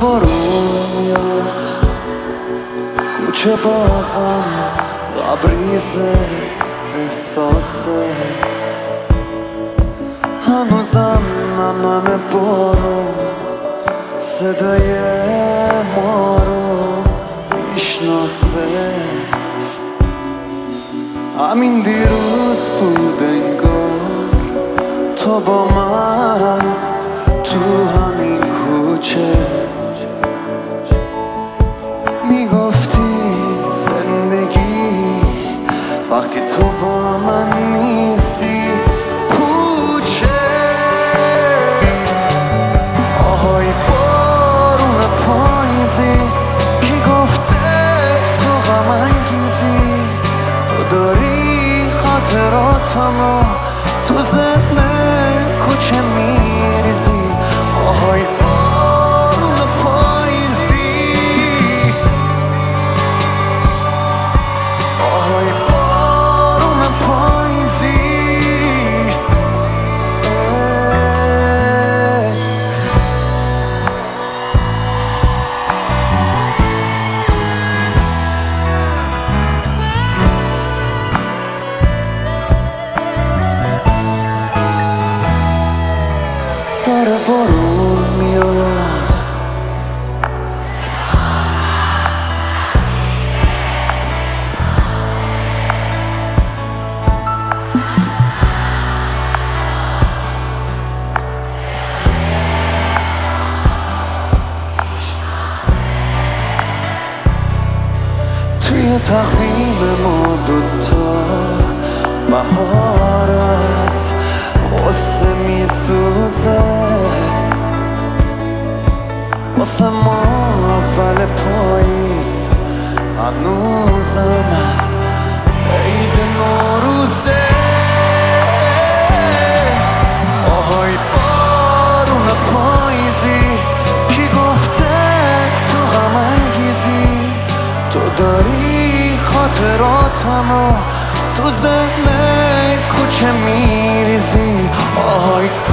بارون میاد کوچه بازم لبریزه احساسه هنوزم نم بارون صدای ما رو میشناسه همین دیروز بود انگار تو با من تو همین کوچه میگفتی زندگی وقتی تو با من نیستی پوچه آهای بارون پاییزی کی گفته تو غم انگیزی تو داری خاطراتمو تو ذهن کوچه میریزی آهای بارون پاییزی آهای بارون پاییزی داره بارون میاد توی تقویم ما دوتا بهار است غصه میسوزه واسه ما اول پاییز هنوزم عید نوروزه آهای بارون پاییزی کی گفته تو غم انگیزی تو داری خاطراتمو تو ذهن کوچه میریزی آهای